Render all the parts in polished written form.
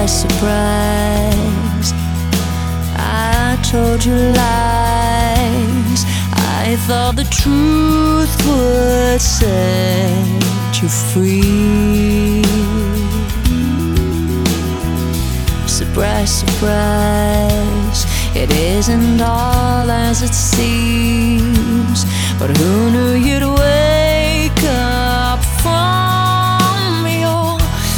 Surprise, surprise, I told you lies. I thought the truth would set you free. Surprise, surprise, it isn't all as it seems. But who knew you'd wake up from your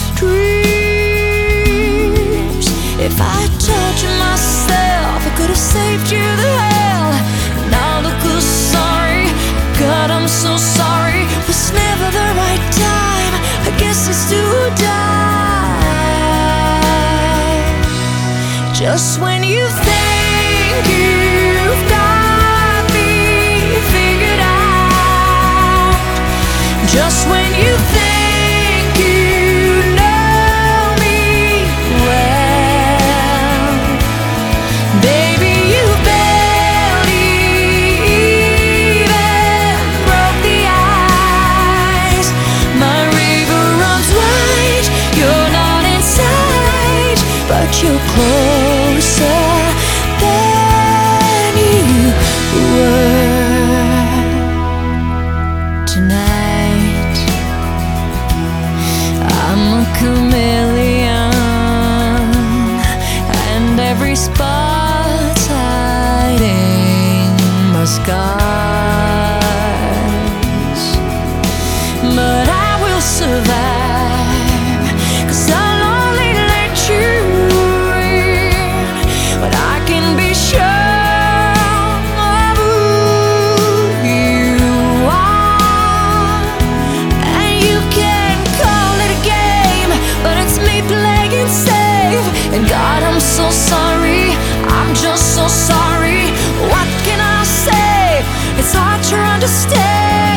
dreams? If I told you myself, I could have saved you the hell. Now look who's sorry. God, I'm so sorry. Was never the right time. I guess it's to die. Just when you think you've got me figured out, just when you think you know me well, baby, you barely even broke the ice. My river runs wide, you're not inside, but you're closer than you were. Tonight I'm a chameleon, and every spot's hiding my scars. But I will survive, 'cause I'll only let you in when I can be sure of who you are. And you can call it a game, but it's me playing safe. And God, I'm so sorry, I'm just so sorry. What can I say? It's hard trying to stay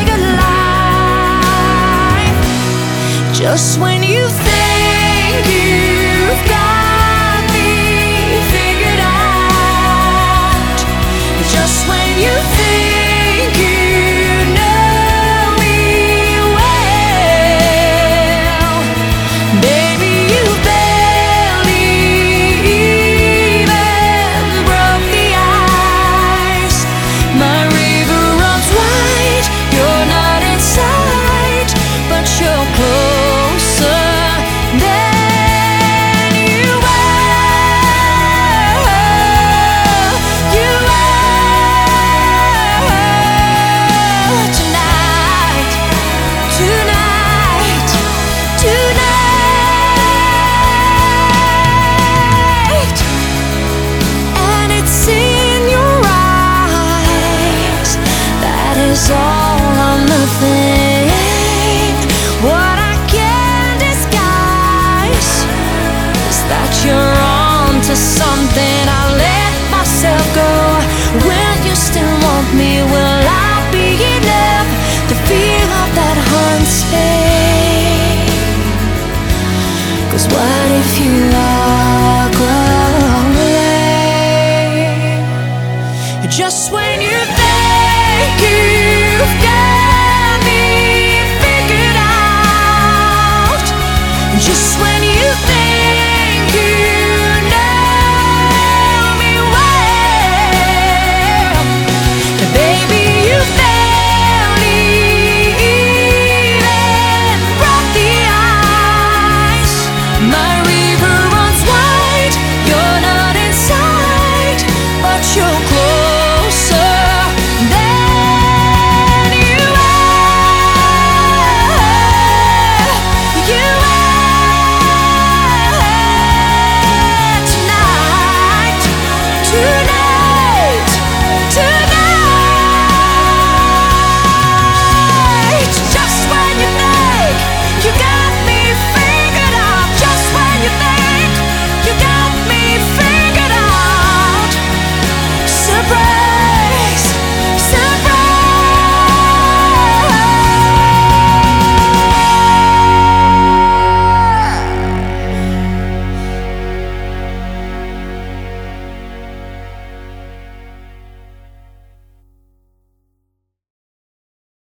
alive. Just when you think you've got me figured out, just when you think you know me well, baby, you barely even broke the ice. My river runs wide, you're not inside, but you're closer than you were. You were. Tonight, tonight, tonight. And it's in your eyes, that is all or nothing. What I can't disguise is that you're on to something. I let myself go. Will you still want me? Will I be enough to feel all that haunts me?